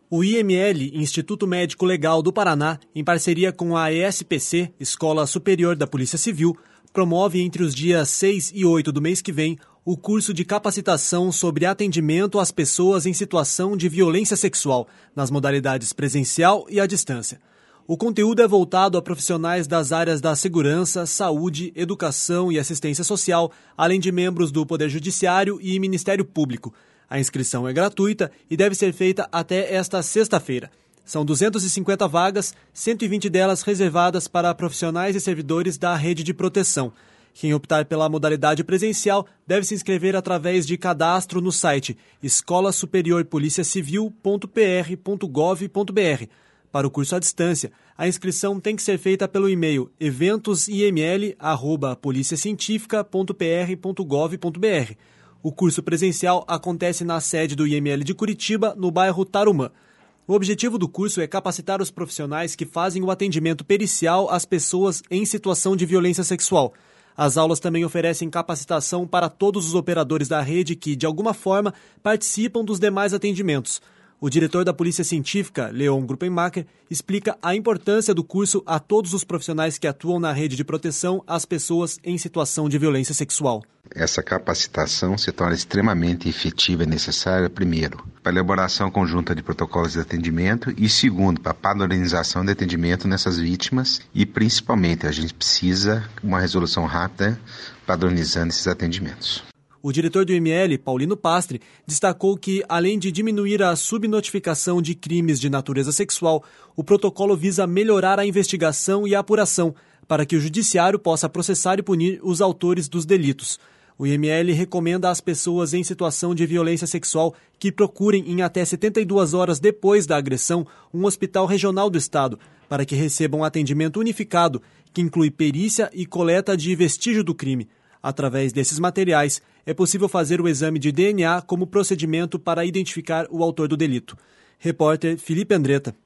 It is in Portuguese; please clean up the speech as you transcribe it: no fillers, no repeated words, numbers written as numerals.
O IML, Instituto Médico Legal do Paraná, em parceria com a ESPC, Escola Superior da Polícia Civil, promove entre os dias 6 e 8 do mês que vem o curso de capacitação sobre atendimento às pessoas em situação de violência sexual, nas modalidades presencial e à distância. O conteúdo é voltado a profissionais das áreas da segurança, saúde, educação e assistência social, além de membros do Poder Judiciário e Ministério Público. A inscrição é gratuita e deve ser feita até esta sexta-feira. São 250 vagas, 120 delas reservadas para profissionais e servidores da rede de proteção. Quem optar pela modalidade presencial deve se inscrever através de cadastro no site escolasuperiorpoliciacivil.pr.gov.br. Para o curso à distância, a inscrição tem que ser feita pelo e-mail eventosiml@policiacientifica.pr.gov.br. O curso presencial acontece na sede do IML de Curitiba, no bairro Tarumã. O objetivo do curso é capacitar os profissionais que fazem o atendimento pericial às pessoas em situação de violência sexual. As aulas também oferecem capacitação para todos os operadores da rede que, de alguma forma, participam dos demais atendimentos. O diretor da Polícia Científica, Leon Gruppenmacher, explica a importância do curso a todos os profissionais que atuam na rede de proteção às pessoas em situação de violência sexual. Essa capacitação se torna extremamente efetiva e necessária, primeiro, para a elaboração conjunta de protocolos de atendimento e, segundo, para a padronização de atendimento nessas vítimas e, principalmente, a gente precisa de uma resolução rápida padronizando esses atendimentos. O diretor do IML, Paulino Pastre, destacou que, além de diminuir a subnotificação de crimes de natureza sexual, o protocolo visa melhorar a investigação e a apuração, para que o judiciário possa processar e punir os autores dos delitos. O IML recomenda às pessoas em situação de violência sexual que procurem em até 72 horas depois da agressão um hospital regional do estado, para que recebam atendimento unificado, que inclui perícia e coleta de vestígio do crime. Através desses materiais, é possível fazer o exame de DNA como procedimento para identificar o autor do delito. Repórter Felipe Andretta.